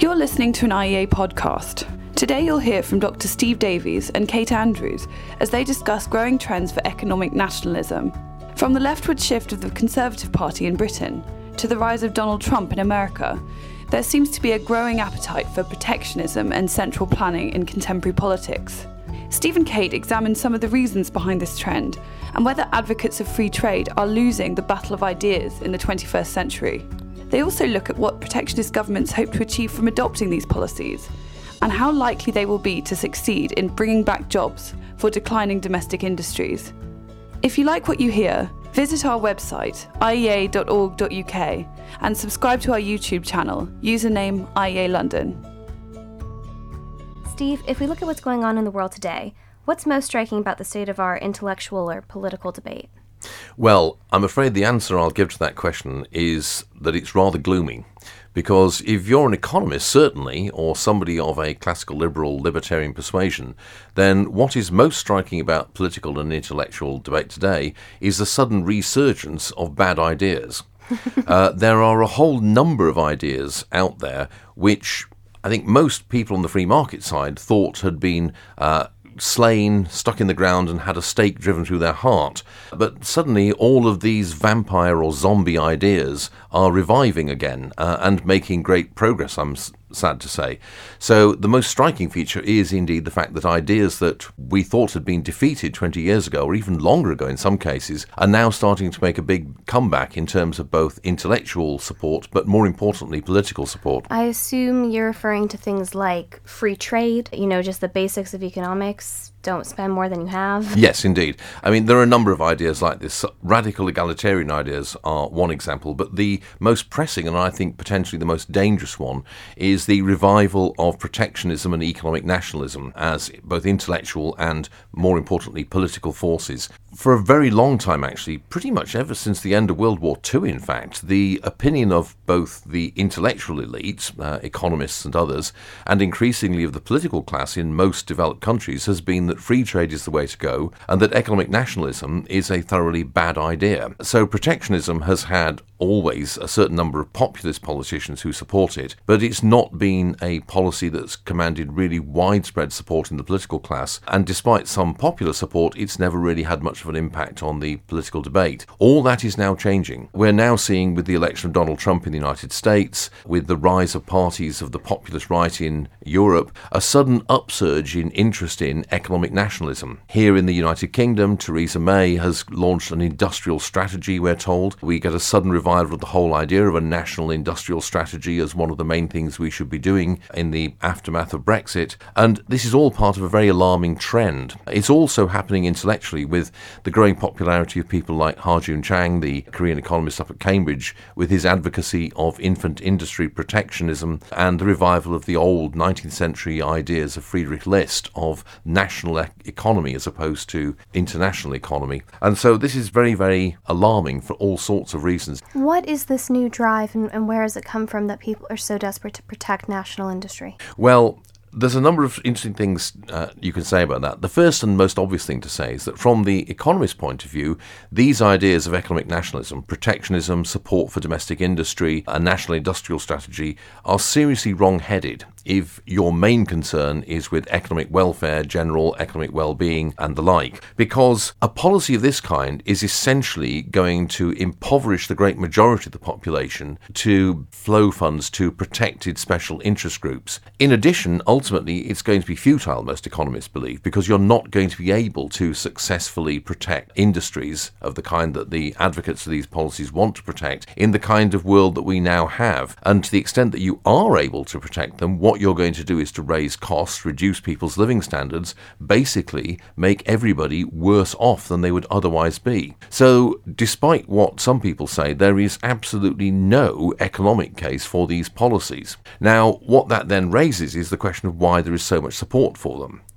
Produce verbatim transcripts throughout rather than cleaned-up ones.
You're listening to an I E A podcast. Today you'll hear from Doctor Steve Davies and Kate Andrews as they discuss growing trends for economic nationalism. From the leftward shift of the Conservative Party in Britain to the rise of Donald Trump in America, there seems to be a growing appetite for protectionism and central planning in contemporary politics. Steve and Kate examine some of the reasons behind this trend and whether advocates of free trade are losing the battle of ideas in the twenty-first century. They also look at what protectionist governments hope to achieve from adopting these policies and how likely they will be to succeed in bringing back jobs for declining domestic industries. If you like what you hear, visit our website, I E A dot org dot U K, and subscribe to our YouTube channel, username I E A London. Steve, if we look at what's going on in the world today, what's most striking about the state of our intellectual or political debate? Well, I'm afraid the answer I'll give to that question is that it's rather gloomy. Because if you're an economist, certainly, or somebody of a classical liberal libertarian persuasion, then what is most striking about political and intellectual debate today is the sudden resurgence of bad ideas. uh, there are a whole number of ideas out there which I think most people on the free market side thought had been uh, slain, stuck in the ground, and had a stake driven through their heart. But suddenly all of these vampire or zombie ideas are reviving again uh, and making great progress, I'm s- sad to say. So the most striking feature is indeed the fact that ideas that we thought had been defeated twenty years ago, or even longer ago in some cases, are now starting to make a big comeback in terms of both intellectual support, but more importantly, political support. I assume you're referring to things like free trade, you know, just the basics of economics. Don't spend more than you have. Yes, indeed. I mean, there are a number of ideas like this. Radical egalitarian ideas are one example, but the most pressing, and I think potentially the most dangerous one, is the revival of protectionism and economic nationalism as both intellectual and, more importantly, political forces. For a very long time, actually, pretty much ever since the end of World War Two, in fact, the opinion of both the intellectual elite, uh, economists and others, and increasingly of the political class in most developed countries has been that free trade is the way to go and that economic nationalism is a thoroughly bad idea. So protectionism has had always a certain number of populist politicians who support it, but it's not been a policy that's commanded really widespread support in the political class, and despite some popular support, it's never really had much of an impact on the political debate. All that is now changing. We're now seeing with the election of Donald Trump in the United States, with the rise of parties of the populist right in Europe, a sudden upsurge in interest in economic nationalism. Here in the United Kingdom, Theresa May has launched an industrial strategy, we're told. We get a sudden revival of the whole idea of a national industrial strategy as one of the main things we should be doing in the aftermath of Brexit. And this is all part of a very alarming trend. It's also happening intellectually with the growing popularity of people like Ha-Joon Chang, the Korean economist up at Cambridge, with his advocacy of infant industry protectionism and the revival of the old nineteenth century ideas of Friedrich List of national e- economy as opposed to international economy. And so this is very, very alarming for all sorts of reasons. What is this new drive and, and where has it come from that people are so desperate to protect national industry? Well, there's a number of interesting things uh, you can say about that. The first and most obvious thing to say is that from the economist's point of view, these ideas of economic nationalism, protectionism, support for domestic industry, a national industrial strategy are seriously wrong-headed if your main concern is with economic welfare, general economic well-being and the like. Because a policy of this kind is essentially going to impoverish the great majority of the population to flow funds to protected special interest groups. In addition, ultimately, it's going to be futile, most economists believe, because you're not going to be able to successfully protect industries of the kind that the advocates of these policies want to protect in the kind of world that we now have. And to the extent that you are able to protect them, what you're going to do is to raise costs, reduce people's living standards, basically make everybody worse off than they would otherwise be. So, despite what some people say, there is absolutely no economic case for these policies. Now, what that then raises is the question of why there is so much support for them.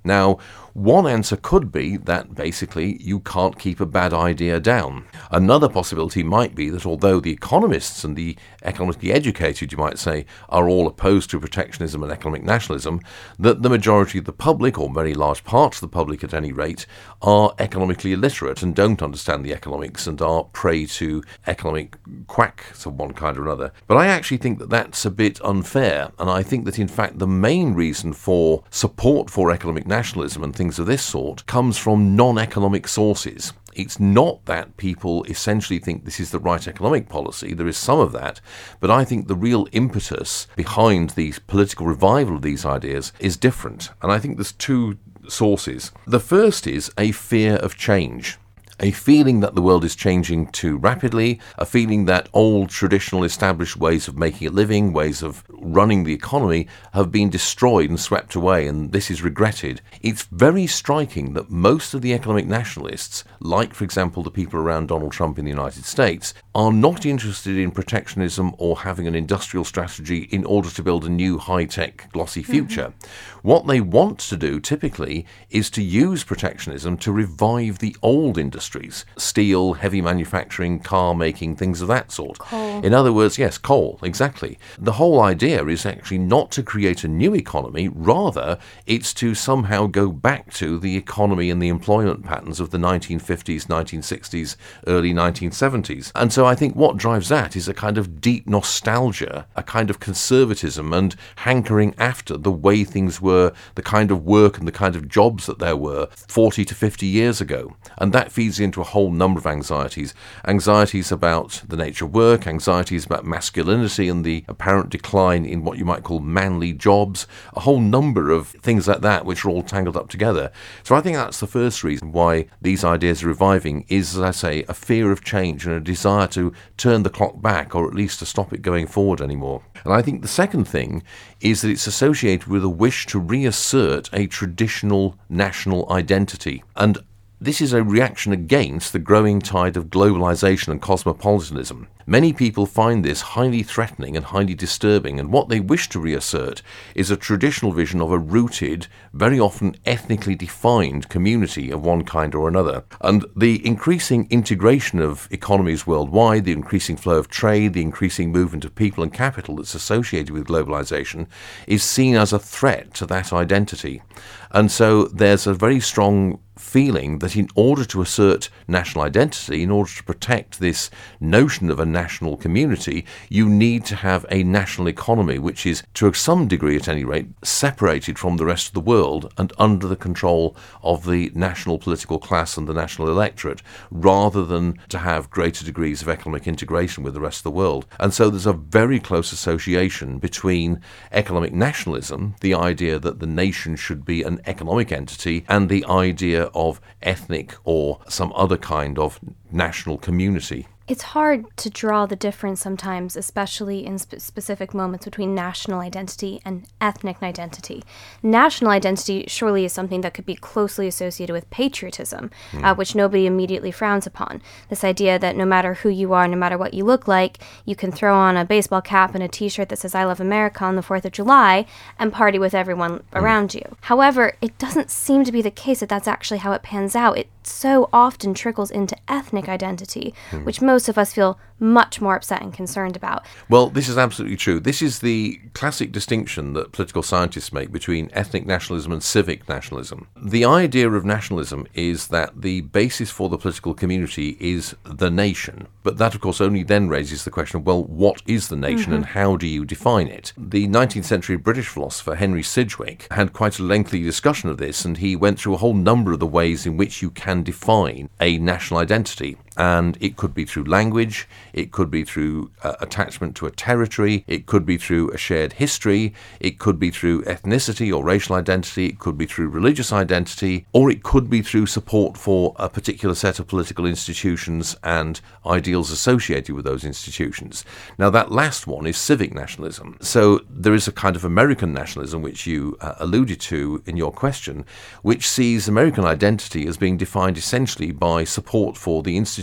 Now, one answer could be that basically you can't keep a bad idea down. Another possibility might be that although the economists and the economically educated, you might say, are all opposed to protectionism and economic nationalism, that the majority of the public, or very large parts of the public at any rate, are economically illiterate and don't understand the economics and are prey to economic quacks of one kind or another. But I actually think that that's a bit unfair, and I think that in fact the main reason for support for economic nationalism and things of this sort comes from non-economic sources. It's not that people essentially think this is the right economic policy. There is some of that. But I think the real impetus behind the political revival of these ideas is different. And I think there's two sources. The first is a fear of change. A feeling that the world is changing too rapidly, a feeling that old, traditional, established ways of making a living, ways of running the economy have been destroyed and swept away, and this is regretted. It's very striking that most of the economic nationalists, like, for example, the people around Donald Trump in the United States, are not interested in protectionism or having an industrial strategy in order to build a new high-tech, glossy future. Mm-hmm. What they want to do, typically, is to use protectionism to revive the old industry. Industries, steel, heavy manufacturing, car making, things of that sort. Coal. In other words, yes, coal, exactly. The whole idea is actually not to create a new economy, rather it's to somehow go back to the economy and the employment patterns of the nineteen fifties, nineteen sixties, early nineteen seventies. And so I think what drives that is a kind of deep nostalgia, a kind of conservatism and hankering after the way things were, the kind of work and the kind of jobs that there were forty to fifty years ago. And that feeds into a whole number of anxieties. Anxieties about the nature of work, anxieties about masculinity and the apparent decline in what you might call manly jobs, a whole number of things like that which are all tangled up together. So I think that's the first reason why these ideas are reviving is, as I say, a fear of change and a desire to turn the clock back, or at least to stop it going forward anymore. And I think the second thing is that it's associated with a wish to reassert a traditional national identity. And this is a reaction against the growing tide of globalization and cosmopolitanism. Many people find this highly threatening and highly disturbing, and what they wish to reassert is a traditional vision of a rooted, very often ethnically defined community of one kind or another. And the increasing integration of economies worldwide, the increasing flow of trade, the increasing movement of people and capital that's associated with globalization is seen as a threat to that identity. And so there's a very strong feeling that in order to assert national identity, in order to protect this notion of a national community, you need to have a national economy which is, to some degree at any rate, separated from the rest of the world and under the control of the national political class and the national electorate, rather than to have greater degrees of economic integration with the rest of the world. And so there's a very close association between economic nationalism, the idea that the nation should be an economic entity, and the idea of ethnic or some other kind of national community. It's hard to draw the difference sometimes, especially in sp- specific moments, between national identity and ethnic identity. National identity surely is something that could be closely associated with patriotism, mm. uh, which nobody immediately frowns upon. This idea that no matter who you are, no matter what you look like, you can throw on a baseball cap and a t-shirt that says I love America on the fourth of July and party with everyone mm. around you. However, it doesn't seem to be the case that that's actually how it pans out. It so often trickles into ethnic identity, mm. which most Most of us feel much more upset and concerned about. Well, this is absolutely true. This is the classic distinction that political scientists make between ethnic nationalism and civic nationalism. The idea of nationalism is that the basis for the political community is the nation. But that, of course, only then raises the question of, well, what is the nation mm-hmm. and how do you define it? The nineteenth century British philosopher Henry Sidgwick had quite a lengthy discussion of this, and he went through a whole number of the ways in which you can define a national identity. And it could be through language, it could be through uh, attachment to a territory, it could be through a shared history, it could be through ethnicity or racial identity, it could be through religious identity, or it could be through support for a particular set of political institutions and ideals associated with those institutions. Now, that last one is civic nationalism. So there is a kind of American nationalism, which you uh, alluded to in your question, which sees American identity as being defined essentially by support for the institutions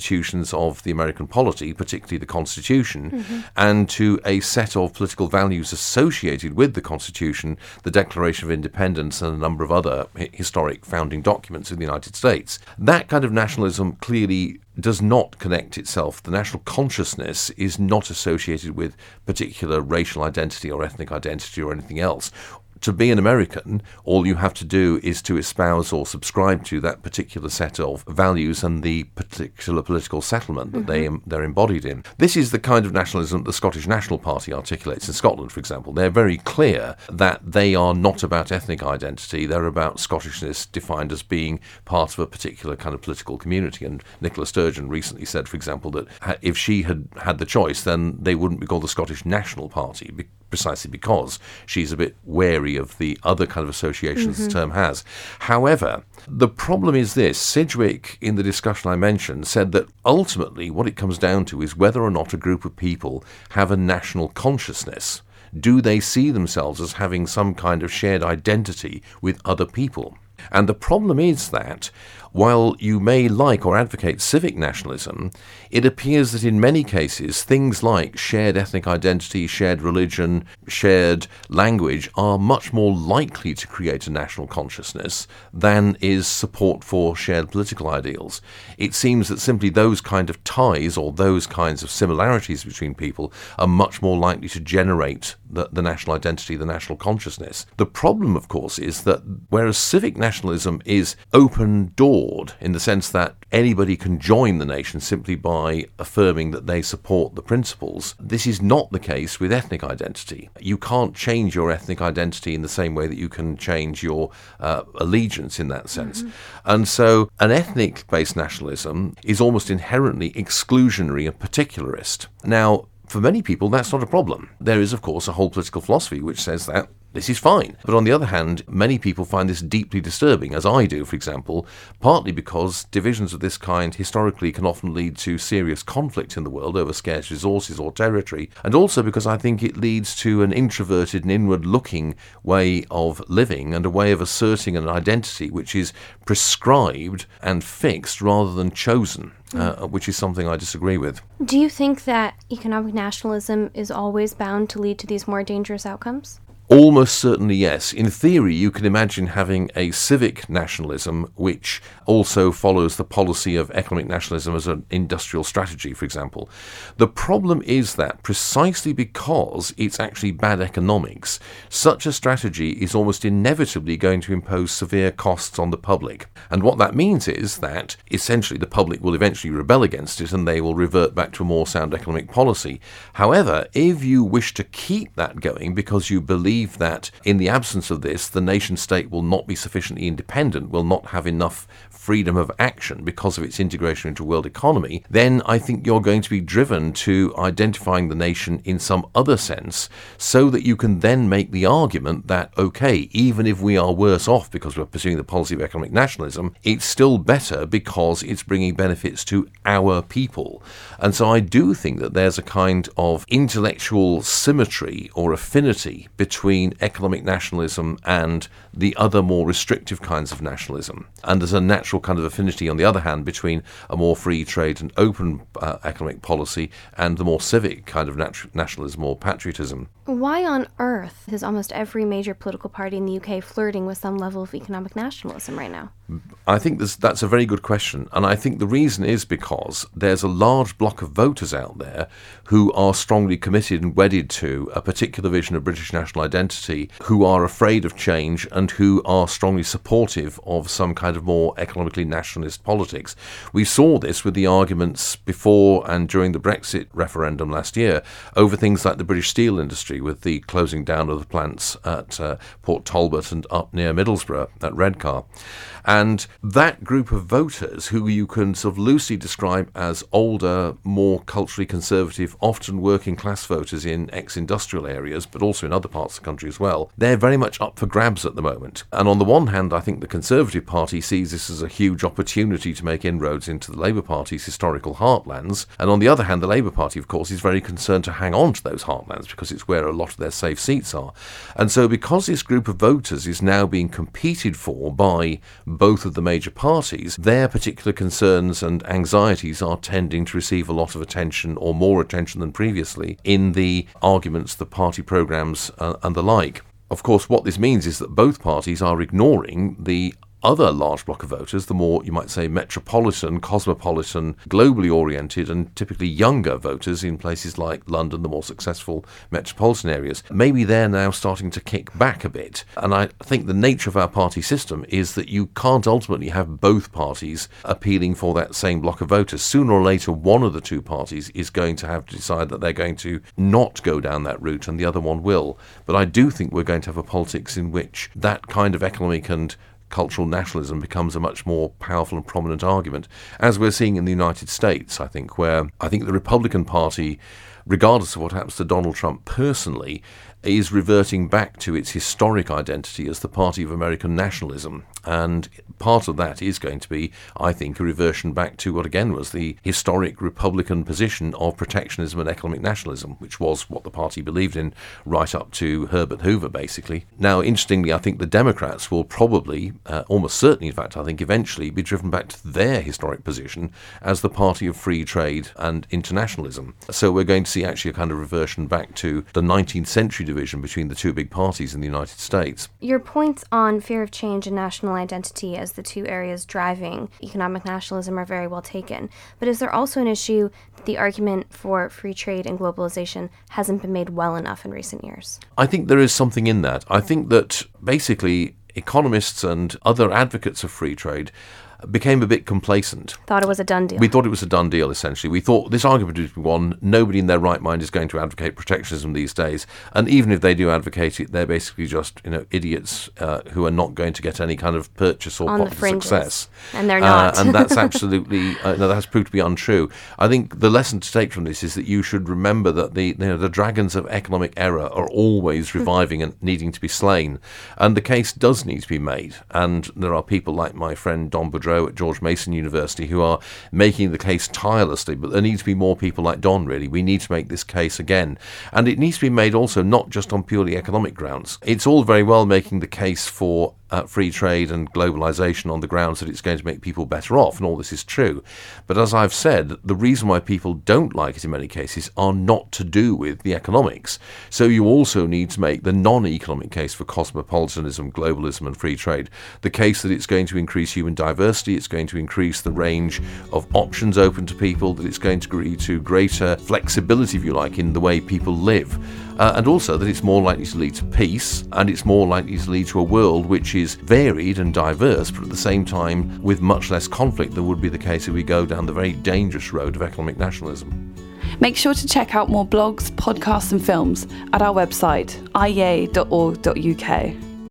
institutions of the American polity, particularly the Constitution, mm-hmm. and to a set of political values associated with the Constitution, the Declaration of Independence, and a number of other hi- historic founding documents in the United States. That kind of nationalism clearly does not connect itself. The national consciousness is not associated with particular racial identity or ethnic identity or anything else. To be an American, all you have to do is to espouse or subscribe to that particular set of values and the particular political settlement that mm-hmm. they, they're embodied in. This is the kind of nationalism the Scottish National Party articulates in Scotland, for example. They're very clear that they are not about ethnic identity. They're about Scottishness defined as being part of a particular kind of political community. And Nicola Sturgeon recently said, for example, that if she had had the choice, then they wouldn't be called the Scottish National Party, precisely because she's a bit wary of the other kind of associations mm-hmm. the term has. However, the problem is this. Sidgwick, in the discussion I mentioned, said that ultimately what it comes down to is whether or not a group of people have a national consciousness. Do they see themselves as having some kind of shared identity with other people? And the problem is that while you may like or advocate civic nationalism, it appears that in many cases things like shared ethnic identity, shared religion, shared language are much more likely to create a national consciousness than is support for shared political ideals. It seems that simply those kind of ties or those kinds of similarities between people are much more likely to generate the, the national identity, the national consciousness. The problem, of course, is that whereas civic nationalism is open-door in the sense that anybody can join the nation simply by affirming that they support the principles, this is not the case with ethnic identity. You can't change your ethnic identity in the same way that you can change your uh, allegiance in that sense. Mm-hmm. And so an ethnic-based nationalism is almost inherently exclusionary and particularist. Now, for many people, that's not a problem. There is, of course, a whole political philosophy which says that this is fine. But on the other hand, many people find this deeply disturbing, as I do, for example, partly because divisions of this kind historically can often lead to serious conflict in the world over scarce resources or territory, and also because I think it leads to an introverted and inward-looking way of living and a way of asserting an identity which is prescribed and fixed rather than chosen. Uh, which is something I disagree with. Do you think that economic nationalism is always bound to lead to these more dangerous outcomes? Almost certainly, yes. In theory, you can imagine having a civic nationalism which also follows the policy of economic nationalism as an industrial strategy, for example. The problem is that precisely because it's actually bad economics, such a strategy is almost inevitably going to impose severe costs on the public. And what that means is that essentially the public will eventually rebel against it and they will revert back to a more sound economic policy. However, if you wish to keep that going because you believe that in the absence of this, the nation state will not be sufficiently independent, will not have enough freedom of action because of its integration into world economy, then I think you're going to be driven to identifying the nation in some other sense so that you can then make the argument that, okay, even if we are worse off because we're pursuing the policy of economic nationalism, it's still better because it's bringing benefits to our people. And so I do think that there's a kind of intellectual symmetry or affinity between economic nationalism and the other more restrictive kinds of nationalism. And there's a natural kind of affinity, on the other hand, between a more free trade and open uh, economic policy and the more civic kind of nat- nationalism or patriotism. Why on earth is almost every major political party in the U K flirting with some level of economic nationalism right now? I think this, that's a very good question. And I think the reason is because there's a large block of voters out there who are strongly committed and wedded to a particular vision of British national identity, who are afraid of change and who are strongly supportive of some kind of more economically nationalist politics. We saw this with the arguments before and during the Brexit referendum last year over things like the British steel industry, with the closing down of the plants at uh, Port Talbot and up near Middlesbrough at Redcar. And that group of voters, who you can sort of loosely describe as older, more culturally conservative, often working class voters in ex-industrial areas, but also in other parts of the country as well, they're very much up for grabs at the moment. And on the one hand, I think the Conservative Party sees this as a huge opportunity to make inroads into the Labour Party's historical heartlands. And on the other hand, the Labour Party, of course, is very concerned to hang on to those heartlands because it's where a lot of their safe seats are. And so because this group of voters is now being competed for by both of the major parties, their particular concerns and anxieties are tending to receive a lot of attention, or more attention than previously, in the arguments, the party programmes uh, and the like. Of course, what this means is that both parties are ignoring the other large block of voters, the more, you might say, metropolitan, cosmopolitan, globally oriented and typically younger voters in places like London, the more successful metropolitan areas. Maybe they're now starting to kick back a bit. And I think the nature of our party system is that you can't ultimately have both parties appealing for that same block of voters. Sooner or later, one of the two parties is going to have to decide that they're going to not go down that route and the other one will. But I do think we're going to have a politics in which that kind of economic and cultural nationalism becomes a much more powerful and prominent argument, as we're seeing in the United States, I think, where I think the Republican Party, regardless of what happens to Donald Trump personally, is reverting back to its historic identity as the party of American nationalism. And part of that is going to be, I think, a reversion back to what again was the historic Republican position of protectionism and economic nationalism, which was what the party believed in right up to Herbert Hoover, basically. Now, interestingly, I think the Democrats will probably, uh, almost certainly, in fact, I think eventually be driven back to their historic position as the party of free trade and internationalism. So we're going to see actually a kind of reversion back to the nineteenth century division between the two big parties in the United States. Your points on fear of change and national identity as the two areas driving economic nationalism are very well taken. But is there also an issue that the argument for free trade and globalization hasn't been made well enough in recent years? I think there is something in that. I think that basically economists and other advocates of free trade became a bit complacent. Thought it was a done deal. We thought it was a done deal, essentially. We thought this argument would be won. Nobody in their right mind is going to advocate protectionism these days. And even if they do advocate it, they're basically just, you know, idiots uh, who are not going to get any kind of purchase or on popular success. And they're not. Uh, and that's absolutely, uh, no, that has proved to be untrue. I think the lesson to take from this is that you should remember that the, you know, the dragons of economic error are always reviving and needing to be slain. And the case does need to be made. And there are people like my friend Don Boudreau at George Mason University who are making the case tirelessly, but there need to be more people like Don, really. We need to make this case again. And it needs to be made also not just on purely economic grounds. It's all very well making the case for Uh, free trade and globalization on the grounds that it's going to make people better off, and all this is true. But as I've said, the reason why people don't like it in many cases are not to do with the economics. So you also need to make the non-economic case for cosmopolitanism, globalism and free trade. The case that it's going to increase human diversity, it's going to increase the range of options open to people, that it's going to lead to greater flexibility, if you like, in the way people live. Uh, and also that it's more likely to lead to peace, and it's more likely to lead to a world which is varied and diverse, but at the same time with much less conflict than would be the case if we go down the very dangerous road of economic nationalism. Make sure to check out more blogs, podcasts and films at our website, i e a dot org dot u k.